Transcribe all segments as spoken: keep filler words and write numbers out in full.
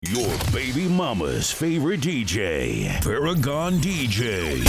Your baby mama's favorite D J, Paragon D J.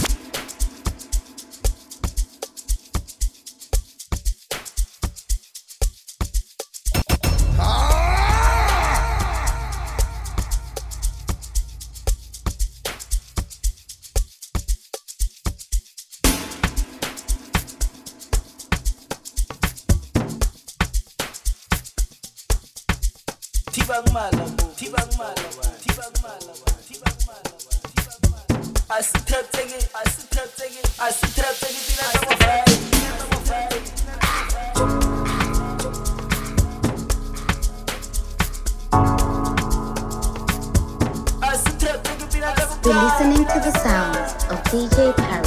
You're listening to the sounds of D J Parry.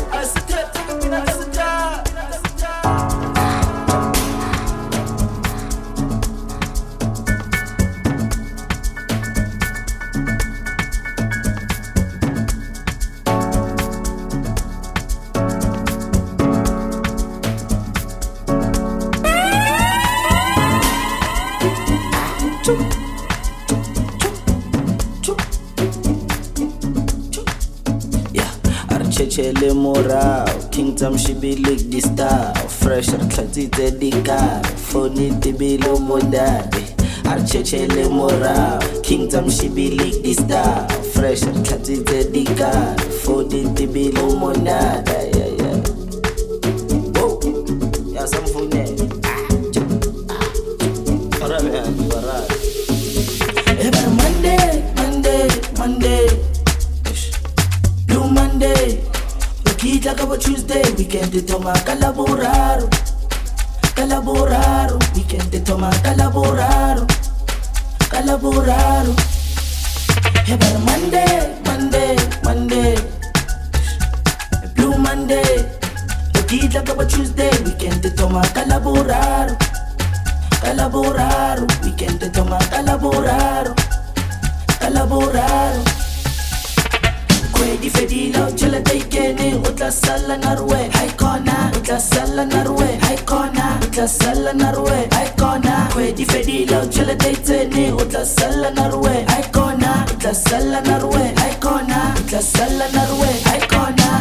Chele morao, kingdom she be lick the star. Fresh and classy the car, phony the below modade. Arche chele morao, kingdom she be lick the star. Fresh and classy the car, phony the below modade. Yeah, yeah. Whoa, yeah, some phone. Alright, alright. Every Monday, Monday, Monday, Blue Monday. Kita kaba Tuesday, weekend de toma calaboraro, calaboraro, weekend de toma calaboraro, calaboraro. Every Monday, Monday, Monday, Blue Monday. Kita kaba Tuesday, weekend de toma calaboraro, calaboraro, weekend de toma calaboraro, calaboraro. Di fedilo chela taikene utla sala narwe haikona utla sala narwe haikona utla sala narwe haikona kwe di fedilo chela taitene utla sala narwe haikona utla sala narwe haikona utla sala narwe haikona.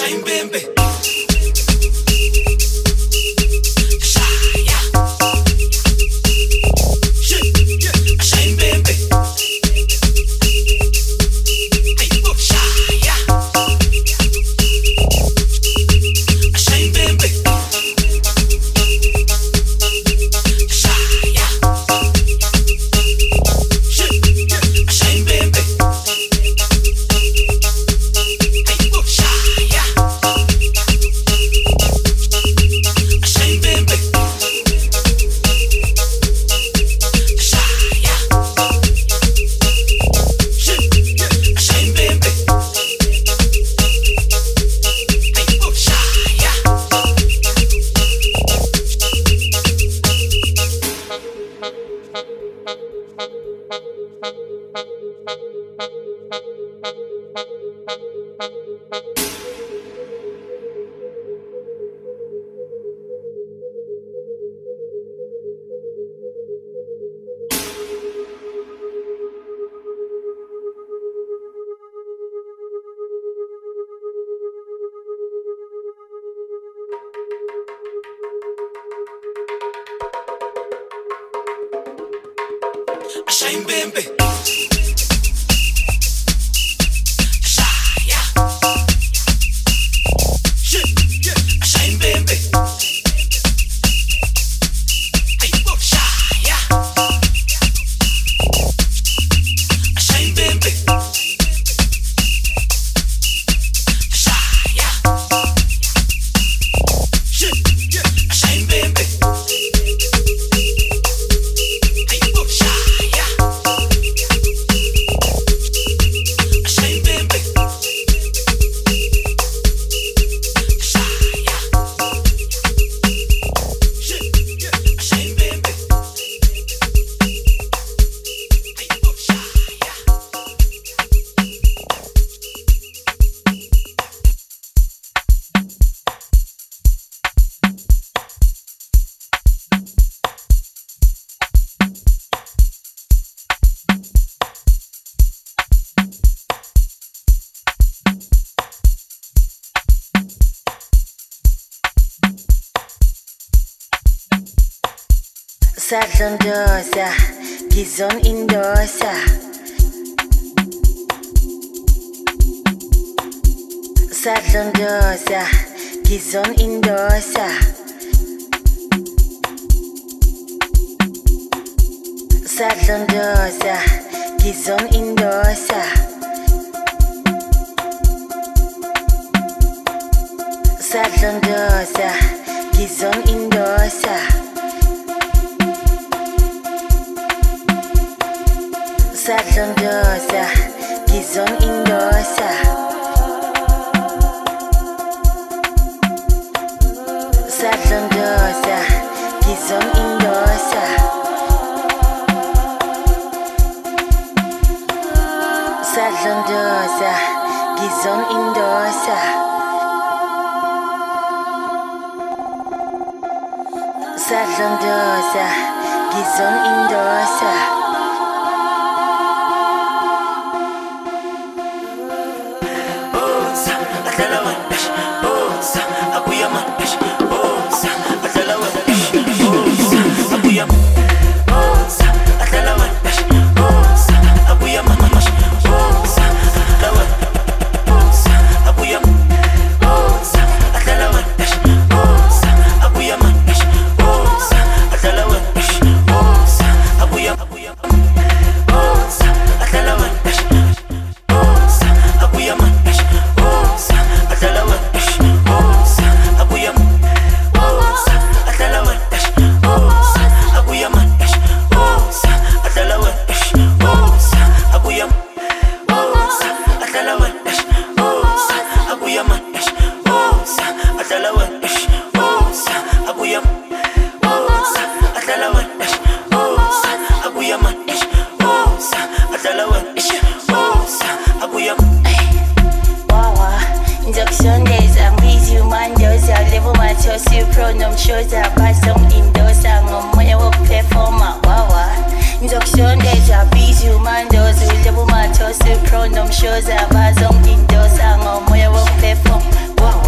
Sadlandosa, Gizon Indosa. Sadlandosa, Gizon Indosa. Sadlandosa, Gizon Indosa. Sadlandosa, Gizon Indosa. Sadlandosa, Gizon Indosa. Sadlandosa, Gizon Indosa. Sadlandosa, Gizon Indosa. Sadlandosa, Gizon Indosa. Shows up, I don't think those are no more perform. Wow.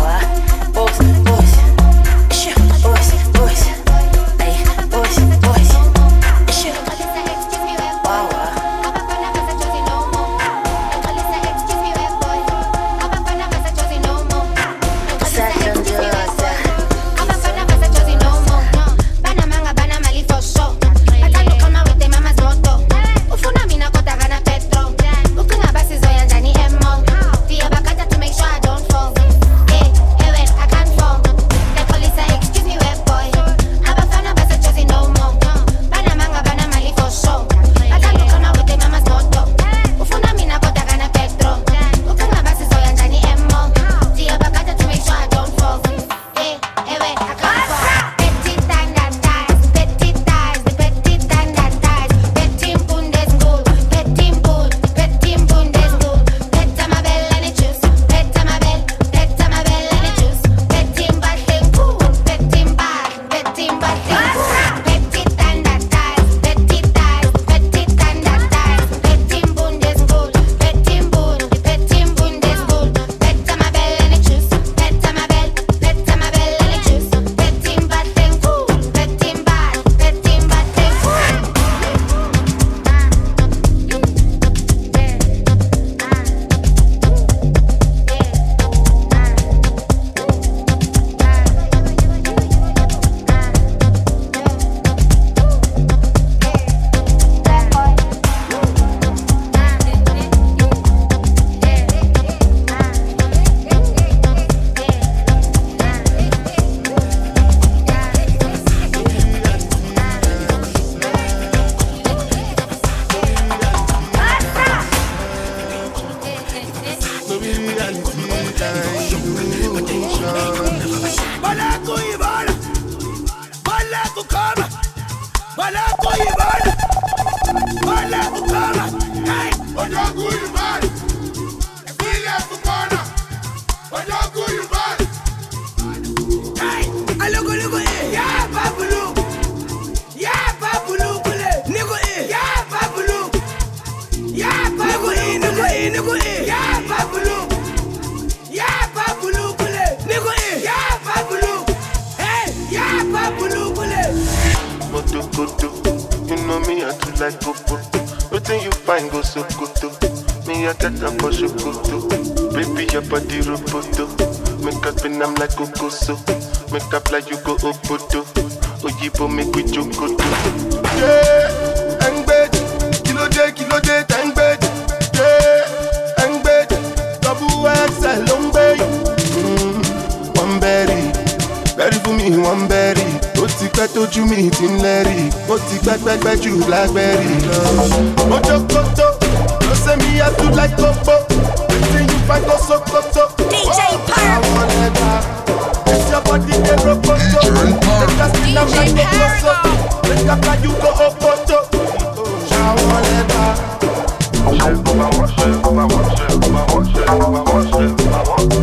like Coco. Waiting you find go so good. Me I get a for Shokoto. Baby your body roboto. Make up and I'm like Coco so. Make up like you go Obodo. Oyibo make we jokoto. Yeah, I'm bed. Kilo day, kilo day, thank bed. Yeah, I'm bed. Double X L long bed. One berry, berry for me, one berry. Ó ti pẹ́ tójú mi ti ń lẹ́rì. Ó ti pẹ́ pẹ́ pẹ́ ju blackberry lọ. Mojo koto, ló ṣe mi yá tún like Coco. Wetin you find go so koto. D J Pyro. Àwọn ẹ̀dá, it's your body dey rokoto. Make us spin am like Coco. Make up like you go Okoto. Àwọn ẹ̀dá. Ṣé o máa wọ́n ṣe, o máa wọ́n ṣe, o máa wọ́n ṣe, o máa wọ́n ṣe, o máa wọ́n ṣe.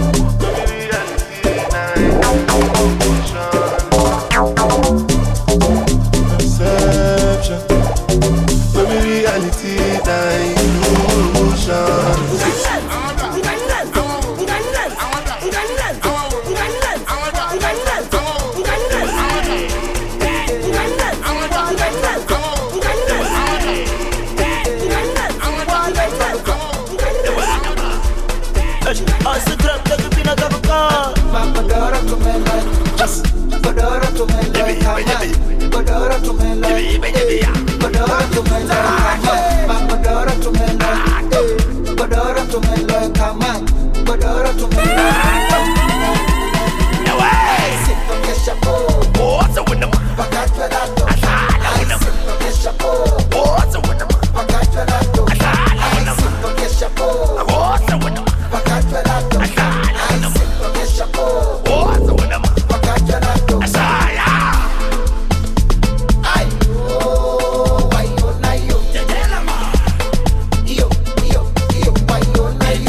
Perception, baby, reality, illusion. Godora to me like, Godora to me like, Godora to me like, Godora to me like, Godora to me like, Godora to me like, come on, Godora to me like. No way. Sit on the chapeau. What's a winner? Pagat pedato. Asala winner. Sit on the chapeau. What's a winner? Pagat pedato. Asala winner. Sit on the chapeau. What's a winner? Pagat pedato. Asala winner. Sit on the chapeau. What's a winner? Pagat pedato. Asala. Ayo, ayo, ayo. Tetelama. Iyo, iyo, iyo, ayo, ayo.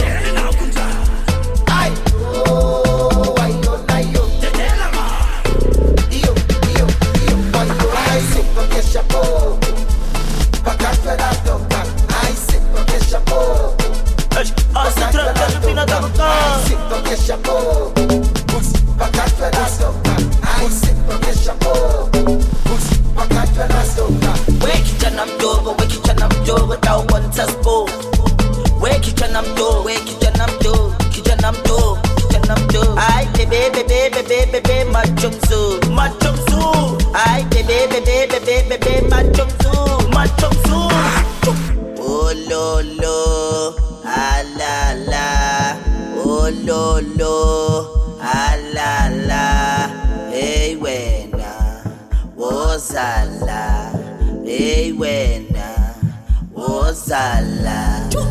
Ayo, ayo, ayo. Tetelama. Iyo, iyo, iyo, ayo, ayo. Sit on the chapeau. Pagat pedato. Ay, sit on the chapeau. Asa trata de pina da boca. Sit on the chapeau. Pagat pedato. Ay, sit on the chapeau. Pagat pedato. Where kitchen I'm door, but where kitchen I'm door without one test bowl. Where kitchen I'm door, where kitchen I'm door, kitchen I'm door, kitchen I'm door. Ay, baby, baby, baby, baby, my chumsu, my chumsu. Ay, baby, baby, baby, baby, my chumsu, my chumsu. Oh lo lo, ah la la, oh lo lo, ah la la. Hey wena, wozala. Hey wena, wozala.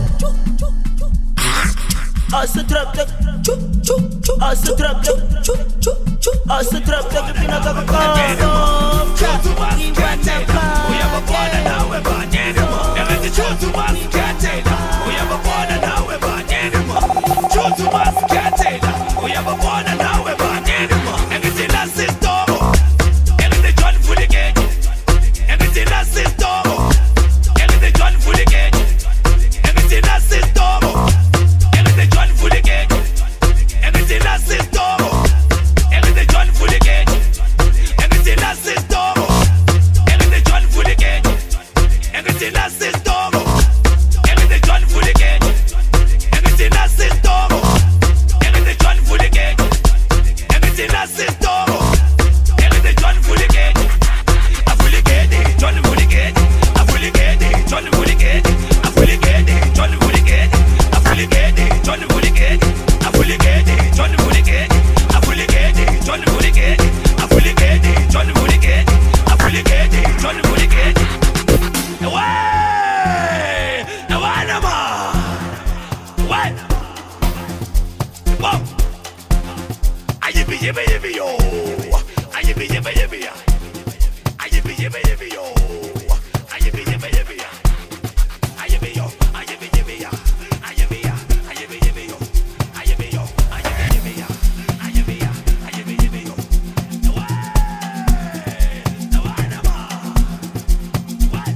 Asa trap tak, chup chup chup. Asa trap tak, chup chup chup. Asa trap tak, pina da boca. We have a border now, we're born anymore. Never the truth to us, can't take that. We have a border now, we're born anymore. Truth to us, can't take that. We have a border now, we're born anymore. Everything that's in store. Everything done for the gate. Everything that's in store. Everything done for the gate. Everything that's in store. Everything done for the gate. Everything that's in store. Everything done for the gate. Everything that's in store. Everything done for the gate. Everything that's in store. Everything done for the gate. Everything that's in store. Everything done for the gate. Everything that's in store. Everything done for the gate. I fully get it, done for the gate. I fully get it, done for the gate. I fully get it, done for the gate. I fully get it, done for the gate. I fully get it, done for the gate. I fully get it, done for the gate. I fully get it, done for the gate. I fully get it, done for the gate. Away! Away, Nama! What? Whoa! Ayibi, yibi, yibi, yo! Ayibi, yibi, yibi, ya! Ayibi, yibi, yibi, yo! Ayibi, yibi, yibi, ya! Ayibi, yo! Ayibi, yibi, ya! Ayibi, ya! Ayibi, yibi, yo! Ayibi, yo! Ayibi, yibi, ya! Ayibi, ya! Ayibi, yibi, yo! Away! Away, Nama! What?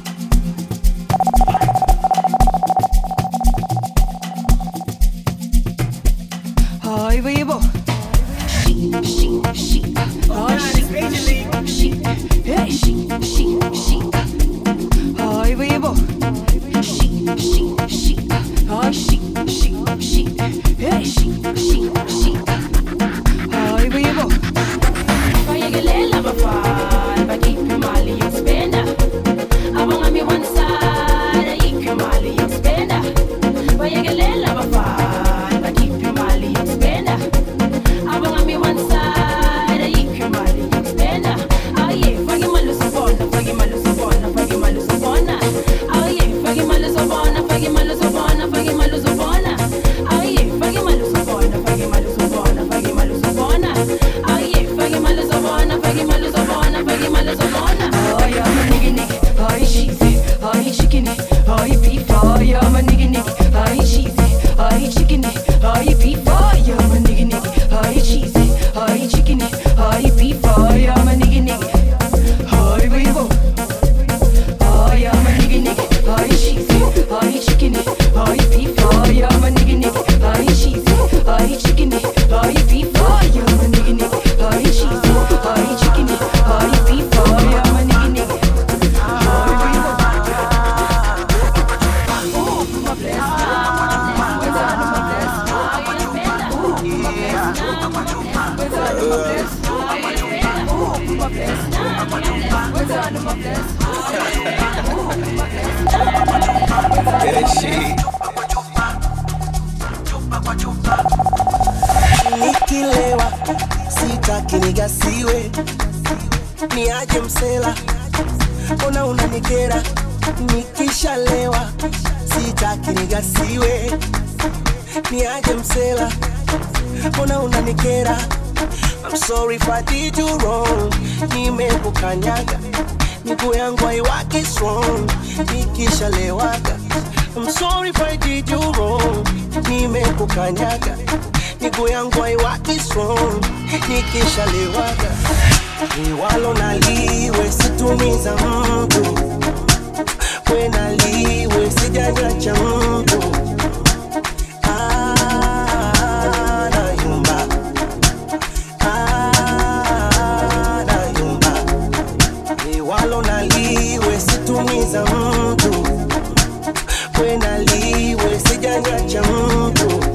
Ay, vivo. She, she, she. Oh, she, she, she. Hey, she, she. bayekelela abafana bakhiphe imali yokuspenda abangami one side ayikho imali yokuspenda aye fake imali usibona fake imali usibona fake imali usibona aye fake imali usibona fake imali usibona fake imali usibona aye fake imali usibona fake imali usibona fake imali usibona aye fake imali usibona fake imali usibona fake imali usibona oh yeah my nigga nigga oh cheesy oh chicken oh beef oh yeah my nigga nigga oh cheesy oh chicken oh beef oh yeah my nigga nigga oh cheesy oh chicken oh beef oh yeah my nigga nigga oh baby oh yeah my nigga nigga oh cheesy oh chicken oh beef oh yeah my nigga nigga oh cheesy oh chicken oh beef oh yeah my nigga nigga oh cheesy oh chicken oh beef oh yeah my nigga nigga Nikilewa sitaki nigasiwe, niaje msela, ona unanikera. Nikishalewa sitaki nigasiwe, niaje msela, ona unanikera. I'm sorry if I did you wrong, nimekukanyaga, miguu yangu haiwaki strong nikishalewaga. I'm sorry if I did you wrong, nimekukanyaga, miguu yangu haiwaki strong nikishalewaga. Liwalo na liwe situmiza mtu, we na liwe sijanyacha mtu. Ah, nayumba, ah, nayumba. Liwalo na liwe situmiza mtu, we na liwe sijanyacha mtu.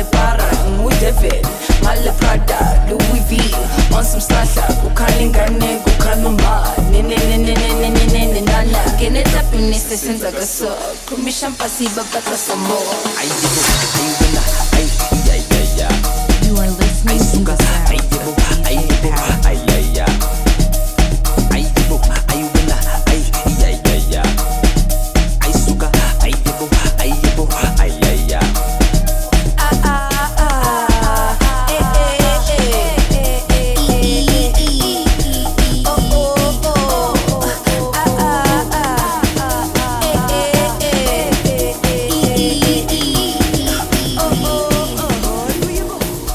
Prada, Louis V, on some slasher, Ukalingane, better so. Commission passive, better some more. I give up, I win, I yeah yeah yeah. You are listening to the sound I give up, I give up, I yeah yeah. I give up, I win, I yeah yeah yeah. I suka, I give up, I give up, I yeah yeah. Ah ah ah, eh eh eh eh eh eh. Oh oh oh, ah ah ah, eh eh eh eh eh. Oh oh oh, where you go?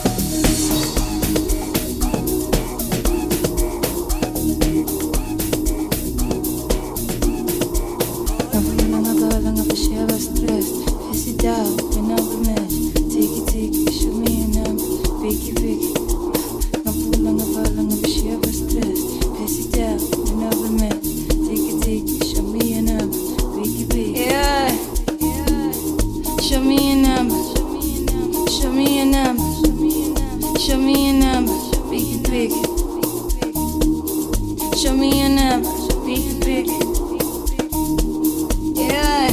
Yeah. Show me a number. Show me a number. Show me a number. Biggie, biggie. Show me a number. Biggie, biggie. Yeah.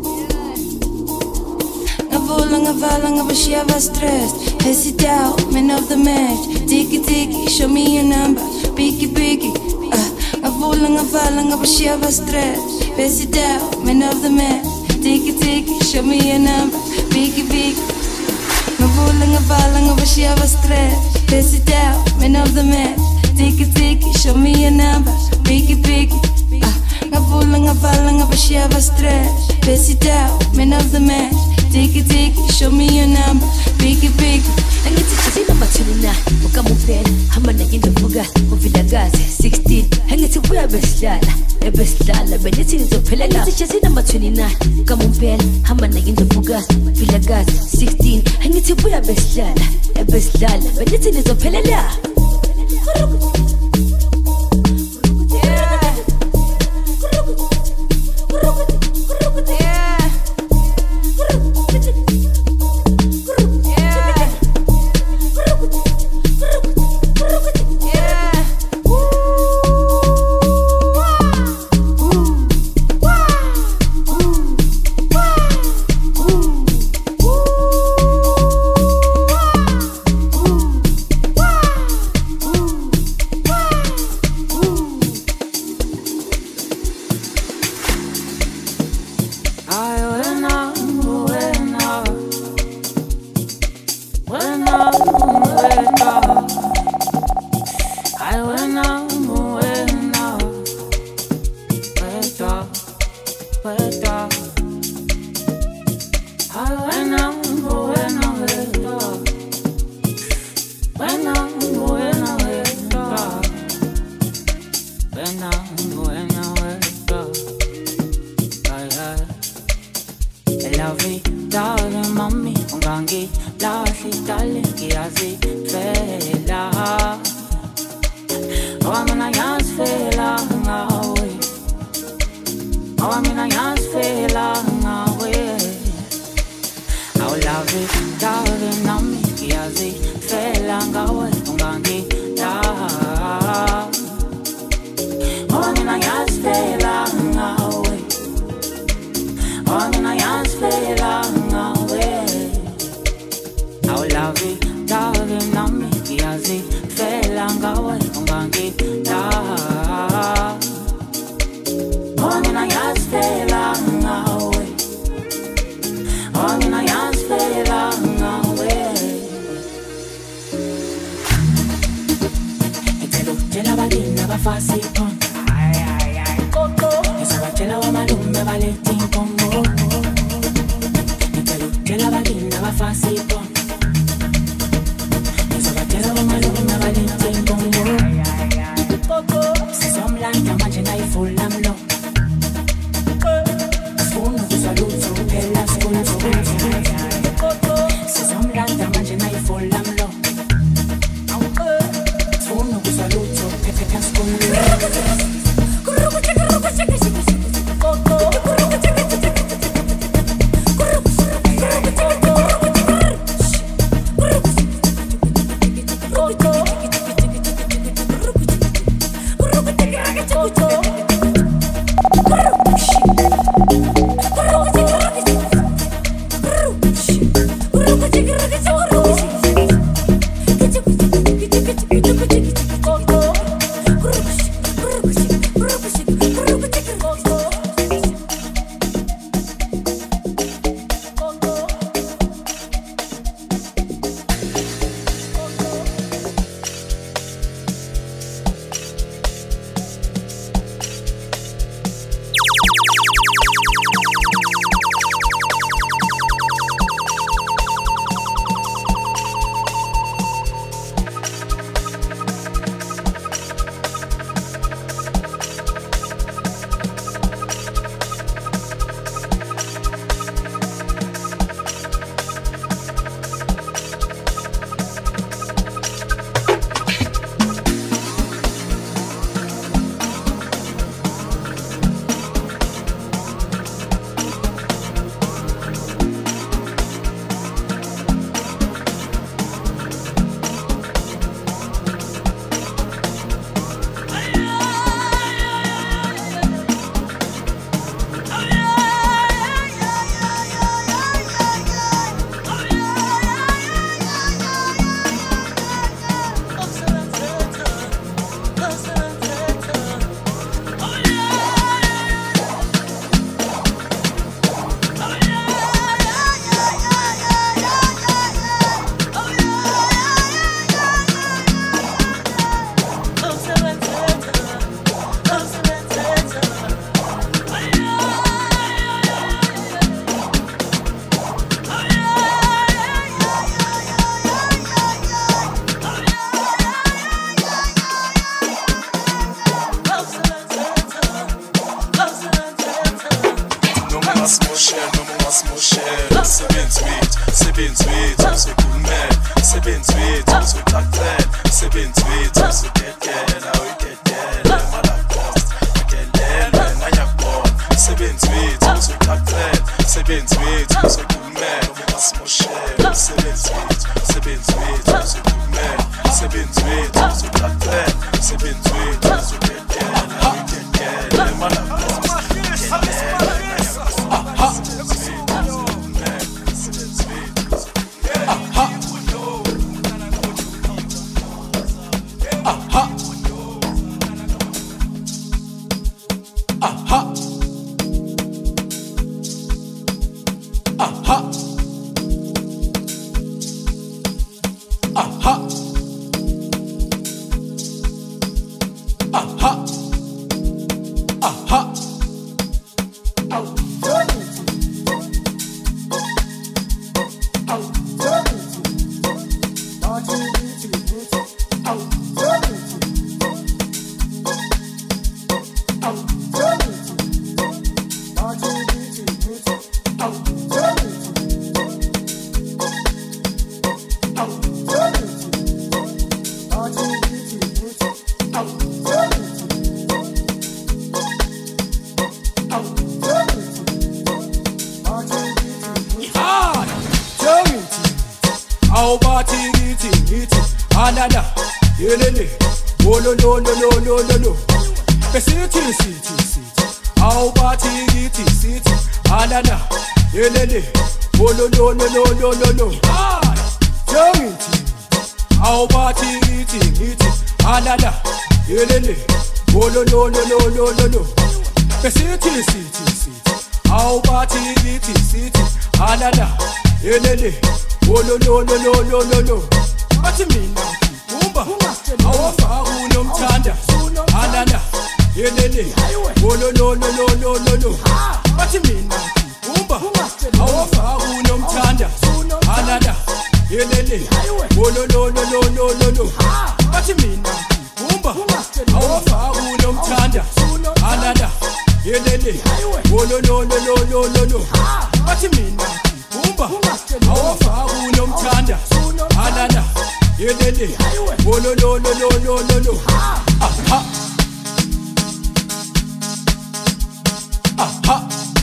Ngavulang ngavalang ngabashiyava stressed. Pass it down, man of the match. Tiki tiki, show me your number. Biggie, biggie. Ah, ngavulang ngavalang ngabashiyava stressed. Pass it down, man of the match. Tiki tiki, show me your number. Biggie, biggie. Ngavula ngavala ngabashiyava stressed. Pass it down, man of the match. Tiki tiki, show me your number. Biggie, biggie. Ah, ngavula ngavala ngabashiyava stressed. Pass it down, man of the match. Tiki tiki, show me your number. Biggie, biggie. Angithi thina mathulina ukamuphela hamba nakindovuka uvilagazi sixteen angithi buya besidlala ebesidlala benithi ngizophelela angithi thina mathulina ukamuphela hamba nakindovuka uvilagazi sixteen angithi buya besidlala ebesidlala benithi ngizophelela Aha. Aha. Anana, yelele, oh no no no no no no no. City city city, how party city city. Anana, yelele, oh no no no no no no no. Ah, young it, how party city city. Anana, yelele, oh no no no no no no no. City city city, how party city city. Anana, yelele, oh no no no no no no no. What you mean now? Umba, awafa unomthanda. Anana, yelele. Oh no no no no no no no. What you mean now? Umba, awafa unomthanda. Anana, yelele. Oh no no no no no no no. What you mean now? Umba, awafa unomthanda. Anana, yelele. Oh no no no no no no no. What you mean now? Umba, awafa unomthanda. Anana, yelele. Oh no no no no no no no. Aha. Aha.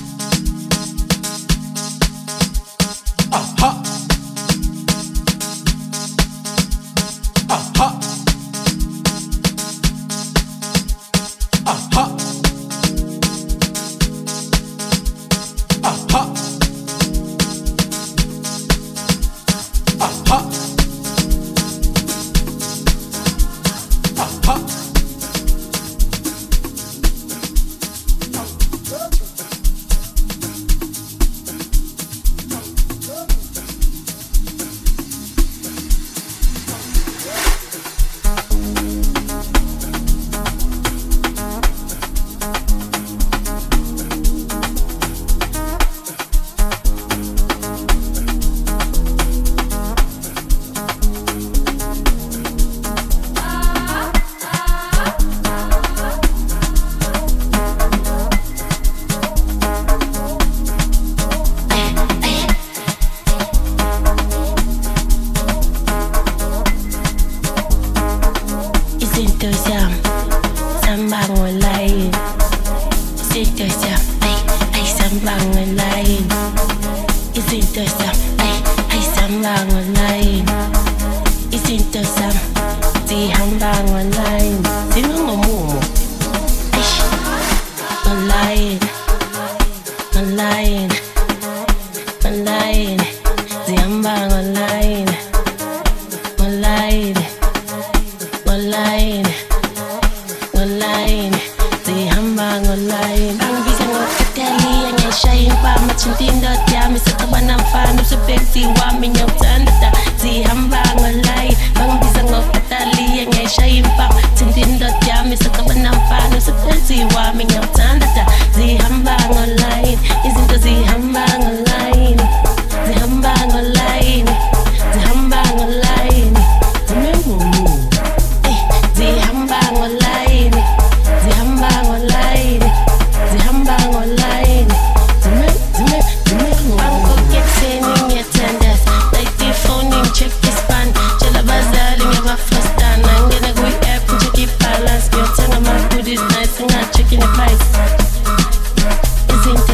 Aha. Aha. Aha. Aha. Aha. Isn't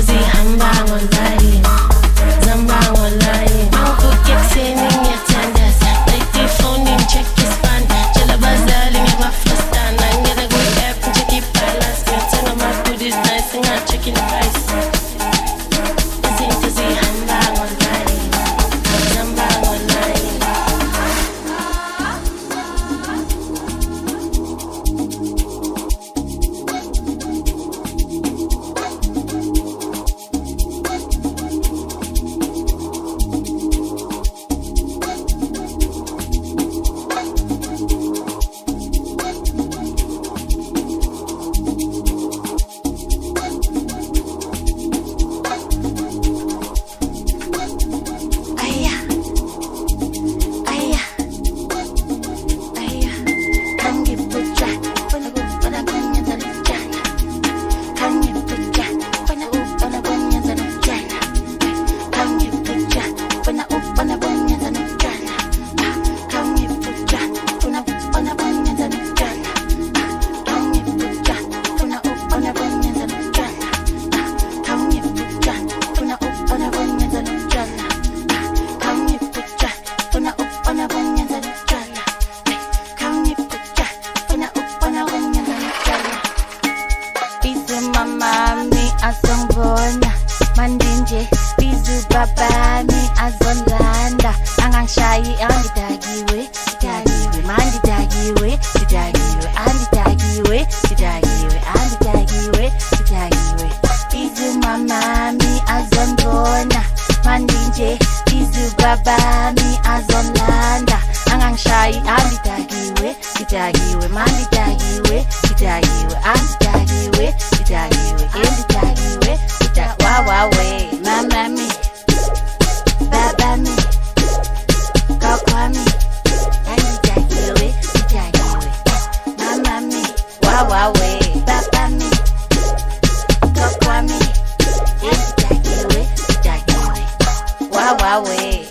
azongibona mandinje bizu babami azonlanda angangishayi angidakiwe dakiwe mandidakiwe dakiwe andidakiwe dakiwe andidakiwe dakiwe bizu mamami azongibona mandinje bizu babami azonlanda angangishayi andidakiwe dakiwe mandidakiwe dakiwe andidakiwe dakiwe endidakiwe wawawe mamami babami kakwami andidakiwe dakiwe mamami wawawe babami kakwami endidakiwe dakiwe wawawe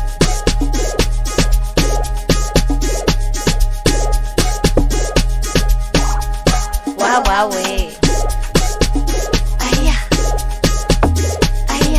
wawawe aya aya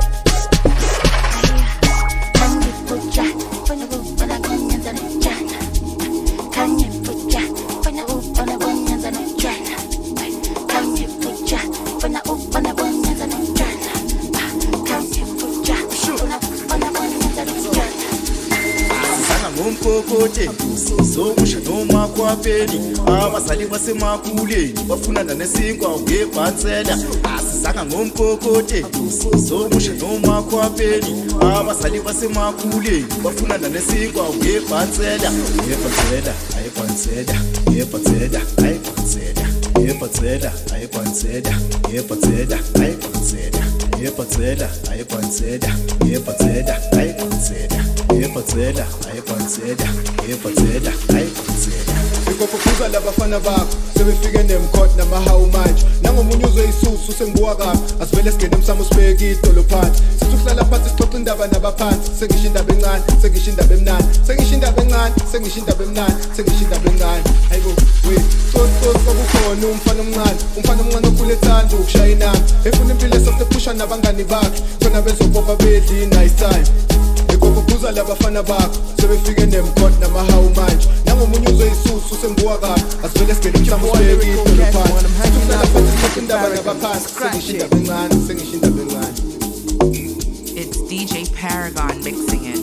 aya kangi puja pona pona kunyanza na jana kangi puja pona pona kunyanza na jana kangi puja pona pona kunyanza na jana kangi puja pona pona kunyanza na jana sana ngompokote sokusha noma kwapheli abazali basemakhuleni bafunana nesinkwa ngebhansela asizanga ngompokote sokusha noma kwapheli abazali basemakhuleni bafunana nesinkwa ngebhansela ngebhansela ayibhansela ngebhansela ayibhansela ngebhansela ayibhansela ngebhansela ayibhansela ngebhansela ayibhansela ngebhansela ayibhansela ngebhansela ayibhansela ngebhansela ayibhansela ikophuza labafana bakho sebefike nemkhot namahawu manje nangomunye uzoyisusu sengibuka kabi asivele singene emsamo sibeke idolo phansi sithi ukuhlala phansi sixoxa indaba nabaphansi sengisho indaba encane sengisho indaba emnani sengisho indaba encane sengisho indaba emnani sengisho indaba encane hayibo wait sososo kukhona umfana omncane umfana omncane okhule ethanda ukushaya inamba efuna impilo esosephusha nabangani bakhe khona bezopopa bedli nice time ikophuza labafana bakho sebefike nemkhot namahawu manje nangomunye uzoyisusu sengibuka kabi asivele singene emsamo sibeke idolo phansi sithi ukuhlala phansi sixoxa indaba nabaphansi sengisho indaba encane sengisho indaba encane. It's D J Paragon mixing it.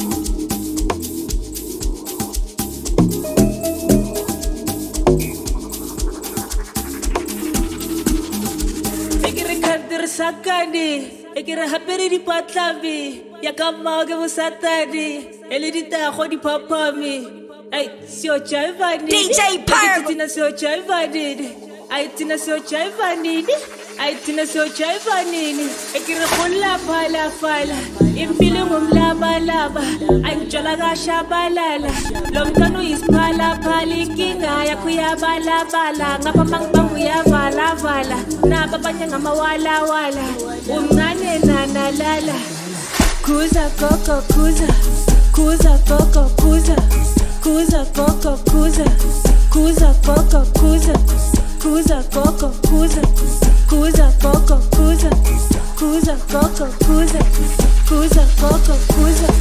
Sakadi, ekere hapere di patlavi, yakama ke busatadi, ele di tago di papami. Ay, sio chaivani. D J Paragon. Tina sio chaivani. Ay, tina sio chaivani. Ay, tina sio chaivani. Ekere khola phala phala. Impilo ngumlaba laba. Ay, njala gasha balala. Lomntwana uyisiphala phala inkinga yakho yabalabala. Ngapha mangibangu yavala vala. Naba abanye ngamawala wala. Umncane nanalala. Kuza koko kuza. Kuza koko kuza. Kuza koko kuza. Kuza koko kuza. Kuza koko kuza. Kuza koko kuza. Kuza koko kuza. Kuza koko kuza.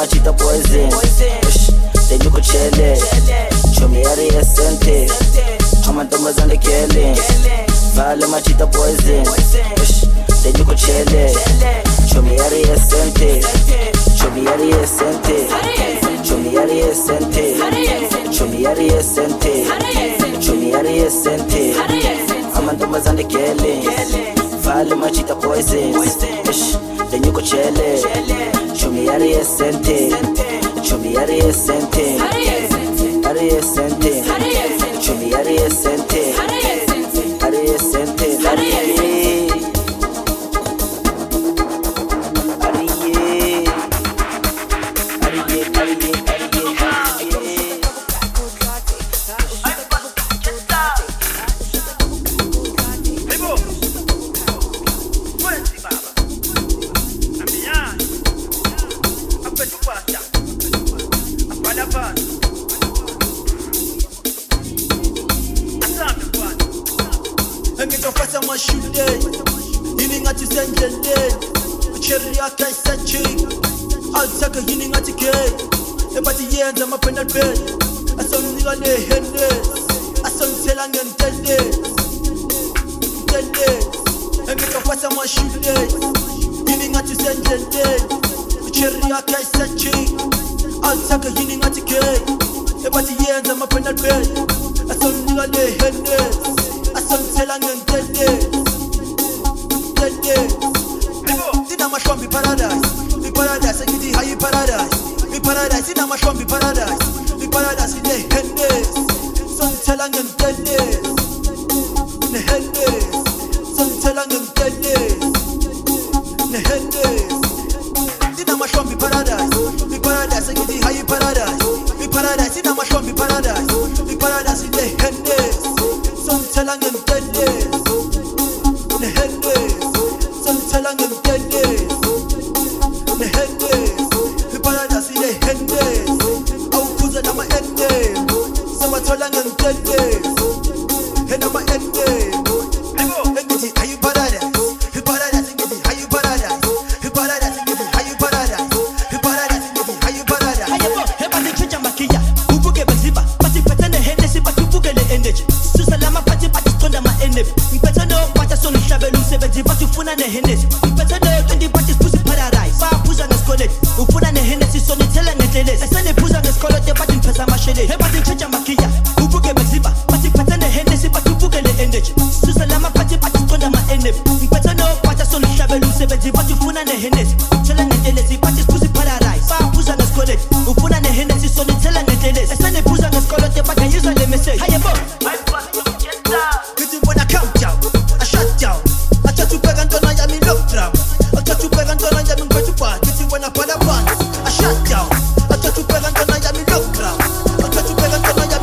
machita poison then you could chele chomi yari esente amantombazane killing vale machita poison then you could chele chomi yari esente chomi yari esente chomi yari esente chomi yari esente chomi yari esente amantombazane killing vale machita poison then you could chele chomi yari esente chomi yari esente yari esente chomi yari esente yari esente yari I shut down. I try to beg and turn, I am in lockdown. I try to beg and turn, I am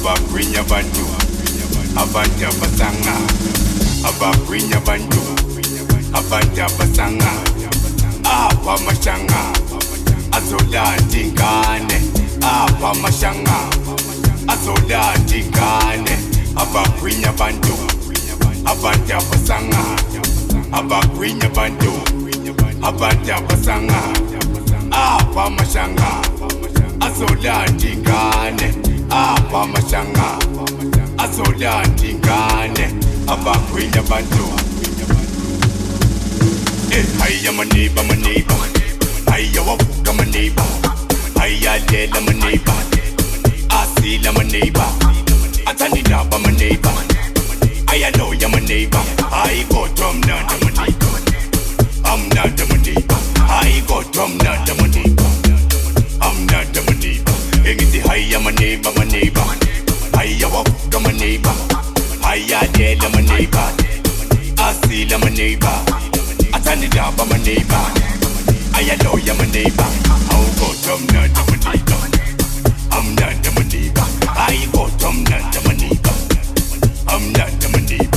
abagwinya bantu abantu abasanga abagwinya bantu abantu abasanga apa mashanga azolanda ingane apa mashanga azolanda ingane abagwinya bantu abantu abasanga abagwinya bantu abantu abasanga apa mashanga azolanda ingane apa mashanga azolanda ingane abagwinya bantu. Eh, hiya my neighbor, my neighbor. Hiya wabuka my neighbor. Hiya lela my neighbor. Asila my neighbor. Atanidaba my neighbor. Hiya loya my neighbor. I go drum nanda my neighbor. I'm not my neighbor. I go drum nanda my neighbor. I'm not my neighbor. Engiti hiya my neighbor, my neighbor. Hiya wabuka my neighbor. Hiya lela my neighbor. Asila my neighbor. Atanidaba my neighbor. Hiya loya my neighbor. I'll go drum nanda my neighbor. I'm not my neighbor. I go drum nanda my neighbor. I'm not my neighbor.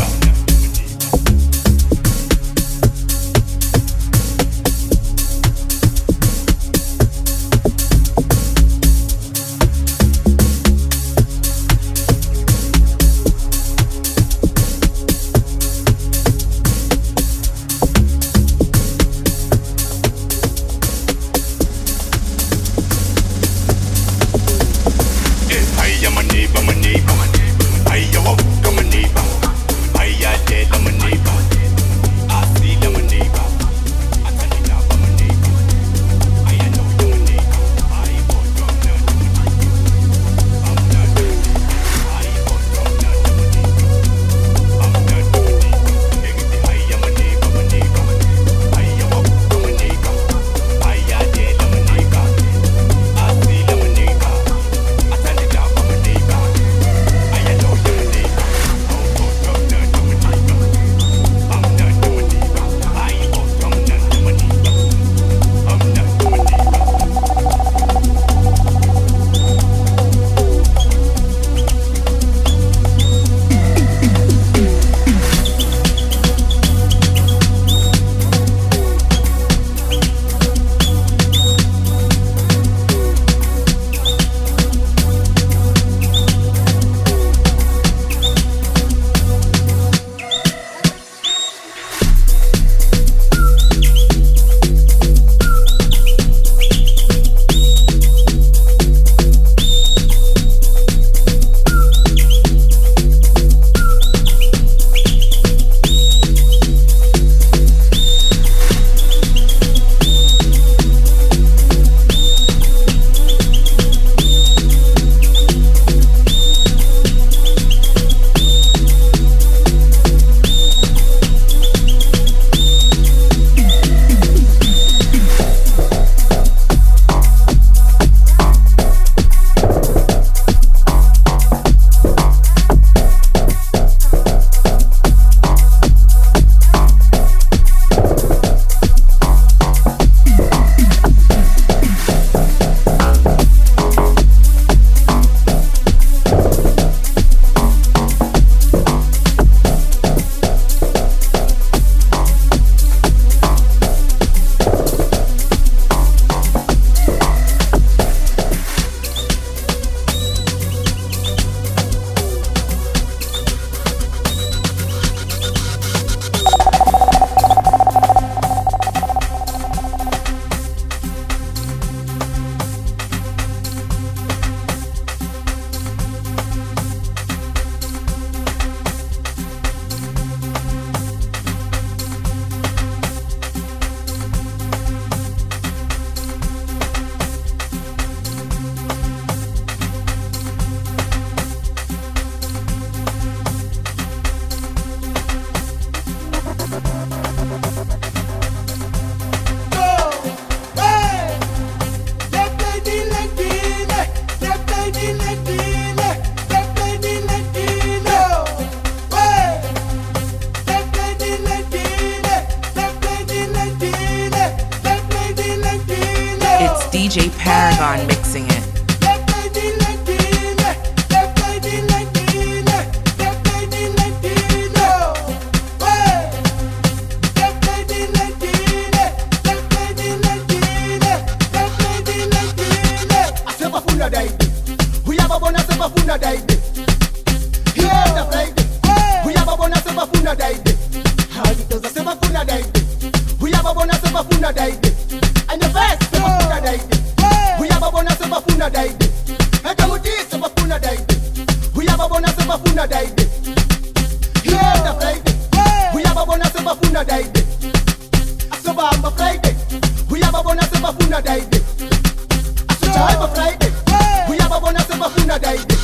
uyababona sebafuna daide yenda Friday uyababona sebafuna daide hayidoza sebafuna daide uyababona sebafuna daide anyevese sebafuna daide uyababona sebafuna daide ekamudisi sebafuna daide uyababona sebafuna daide yenda Friday uyababona sebafuna daide asobamba Friday uyababona sebafuna daide asojaiba Friday uyababona sebafuna daide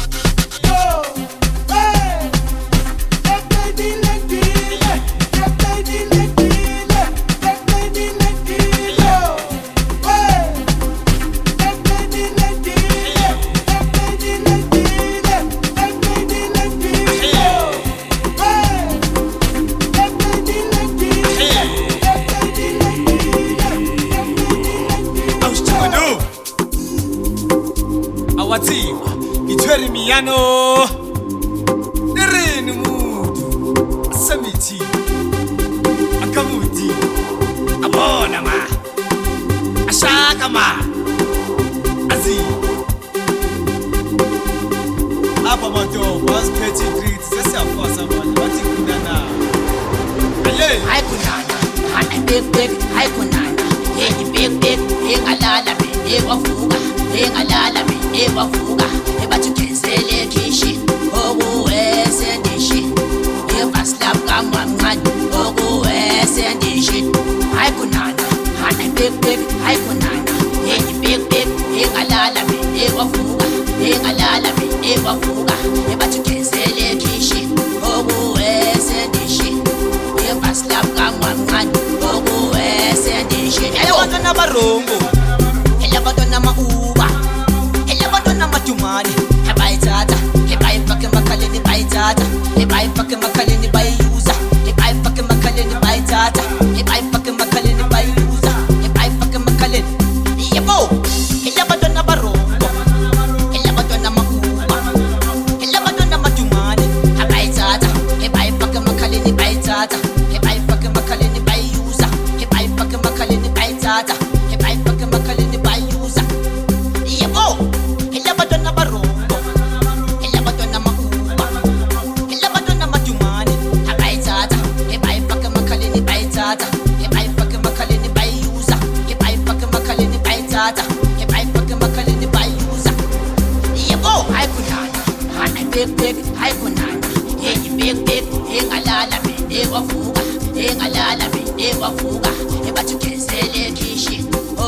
Miyano Nereni mudu Samiti Akamuti Abona ma Ashaka ma Azi Apa mato was petty greets Sesi afasa mwana Wati kunana Aye Hai kunana Hana big big Hai kunana Yengi big big Yenga lala me Yenga fuga Yenga lala me Yenga fuga Batukenzele kishi okuwese ndishi evaslap kamamncane okuwese ndishi hayi kunana hana big big hayi kunana yengi big big engalala mina ekwavuka engalala mina ekwavuka ebatukenzele kishi okuwese ndishi evaslap kamamncane okuwese ndishi elabantwana barongo elabantwana mauba elabantwana matumane Tata, if I fucking Makalini by Tata, if I fucking Makalini by user, if I fucking Makalini by Tata, if I fucking Makalini by user, if I fucking Makalini, Yabo, Elabadona Barongo, Elabadona Makuba, Elabadona Matumani, if I Tata, if I fucking Makalini by Tata, if I fucking Makalini by user, if I fucking Makalini by Tata, if I fucking Makalini by user, Yabo, Elabadona Barongo. Big big, hai kunana, yengi big big, engalala mina ekwavuka, engalala mina ekwavuka, ebatukenzele kishi,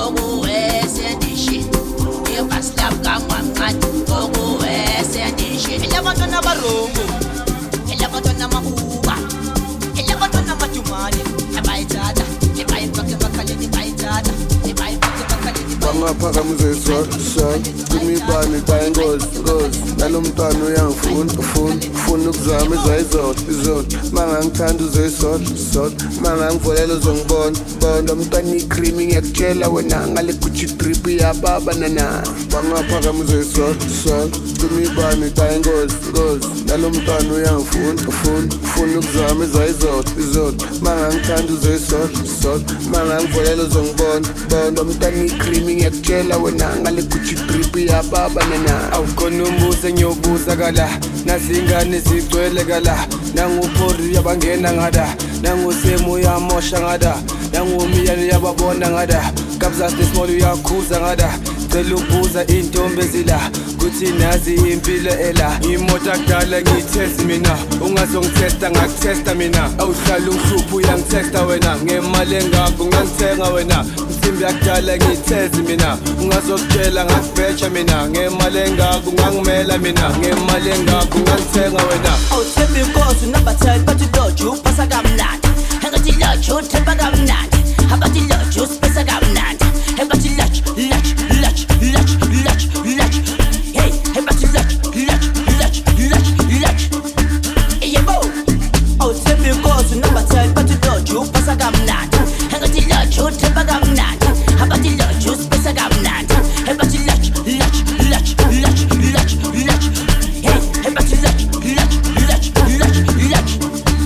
okuwese ndishi, evaslap kamamncane, okuwese ndishi. Elabantwana barongo, elabantwana mauba, elabantwana matumane, abayithatha, ebayifake emakhaleni bayithatha, ebayifake emakhaleni bayithatha. Bangaphakamise sol sol, kumibani bayingozi gozi. Nalomntwana uyangifuna ufuna ufuna ukuzama izayizona izona mangangithanda uzoyisona sona mangangivolela uzongibona bona umntwana icream ngiyakutshela wena ngale Gucci drip yababa nana bangaphakama uzoyisona sona kumibani bayingozi gozi nalomntwana uyangifuna ufuna ufuna ukuzama izayizona izona mangangithanda uzoyisona sona mangangivolela uzongibona bona umntwana icream ngiyakutshela wena ngale Gucci drip yababa nana awukhona umbuzo ngiyobuza kala nazingane zigcwele kala nangupori yabangena ngada nangusemo uyamosha ngada nangumiyane yababona ngada kabza small uyakhuza ngada cela ubuza intombi ezila kuthi nazi impilo ela imoto akudala ngiyithest mina ungazongitesta ngakutesta mina awuhlala ungihlupha uyangitesta wena ngemali engakho ungangithenga wena Simbi akudala ngiyithezi mina ungazokutshela ngakubheja mina ngemali engakho ungangimela mina ngemali engakho ungangithenga wena awuthemba inkosi unabatheli bathi loju upasa kamnandi engathi loju uthemba kamnandi abathi loju usipesa kamnandi engathi loju loju loju loju loju loju hey engathi loju loju loju loju loju yebo awuthemba inkosi unabatheli bathi loju upasa kamnandi engathi loju uthemba kamnandi abathi loju usipesa kamnandi engathi loju loju loju loju loju loju hey engathi loju loju loju loju loju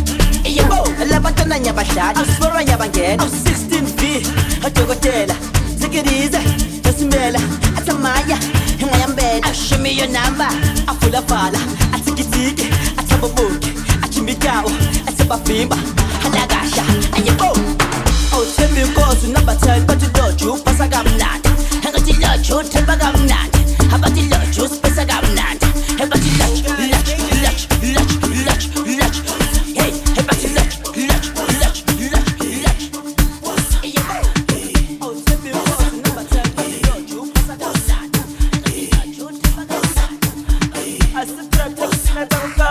yebo labantwana nyabadlali asifora nyabangena awu sixteen V adokotela zikirize yasimela athamaya engayambela show me your number afulavala atsikitsiki atsababuki achimikawa atsabavimba halakasha ayebo awuthembi inkosi unabatheli bathi loju upasa kamnandi engathi loju uthemba kamnandi abathi loju usipesa kamnandi ebathi loju loju loju loju loju loju hey ebathi loju loju loju loju loju ayebo awuthembi inkosi unabatheli bathi loju upasa kamnandi engathi loju uthemba kamnandi asithathe sinataka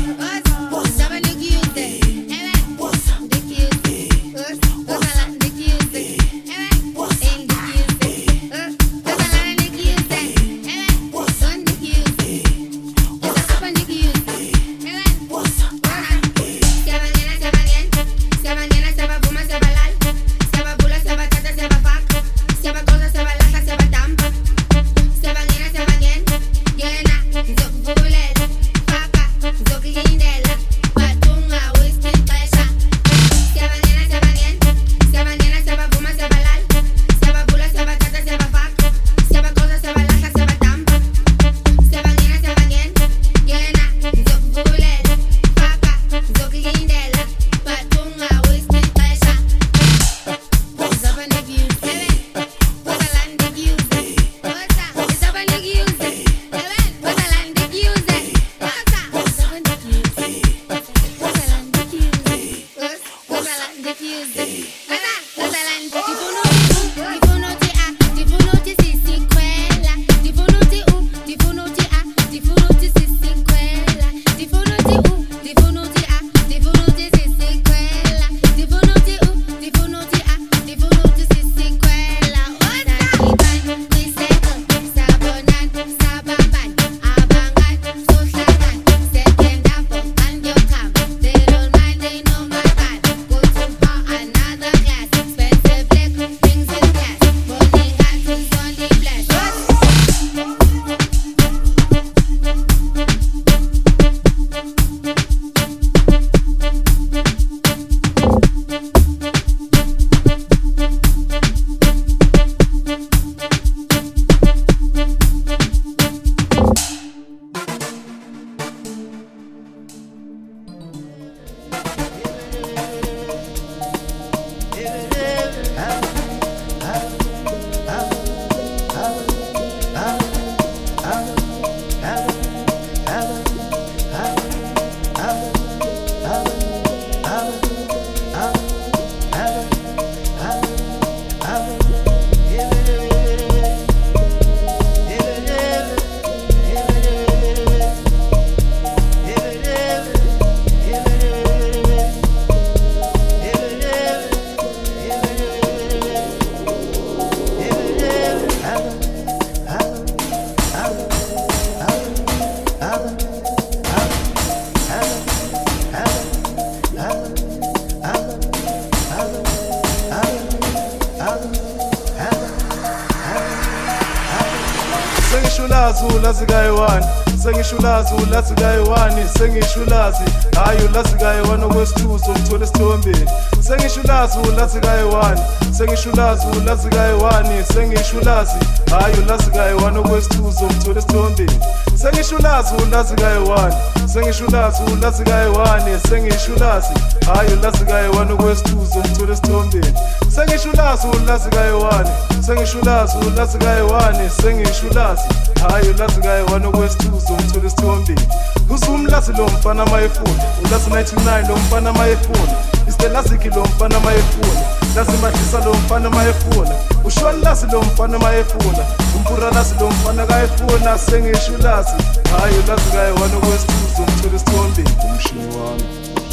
Sengishulazi ulazi kayiwani sengishulazi hayi ulazi kayiwani okwesithuzo ngithola esithombeni sengishulazi ulazi kayiwani sengishulazi ulazi kayiwani sengishulazi hayi ulazi kayiwani okwesithuzo ngithola esithombeni sengishulazi ulazi kayiwani sengishulazi ulazi kayiwani sengishulazi hayi ulazi kayiwani okwesithuzo ngithola esithombeni sengishulazi ulazi kayiwani sengishulazi ulazi kayiwani sengishulazi hayi ulazi kayiwani okwesithuzo ngithola esithombeni kusumlazi lo mfana mayefuna ulazi ninety-nine lo mfana mayefuna istelaziki lo mfana mayefuna lazi madlisa lo mfana mayefuna ushwalazi lo mfana mayefuna umpuralazi lo mfana kayefuna sengishulazi hayi ulazi kayiwani okwesithuzo ngithola esithombeni umshini wami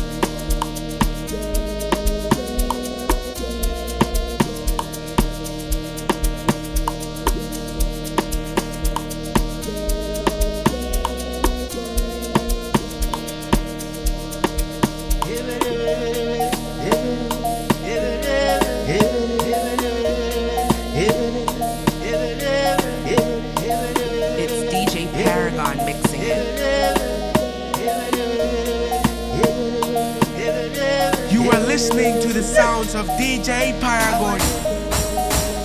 Listening to the sounds of D J Paragon.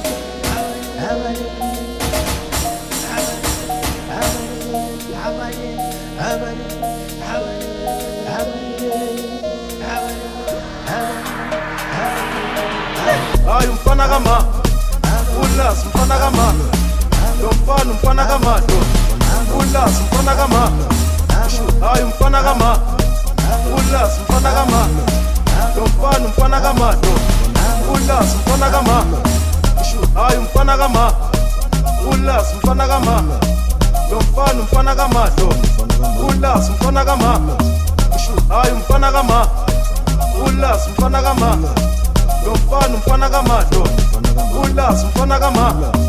How about it? Hayi umfana kama Ulas umfana kama Lo mfana umfana kama Ulas umfana kama Hayi umfana kama Ulas umfana kama Lo mfana umfana kama Ulas umfana kama Hayi umfana kama Ulas umfana kama Lo mfana umfana kama Ulas umfana kama Hayi umfana kama Ulas umfana kama Lo mfana umfana kama Ulas umfana kama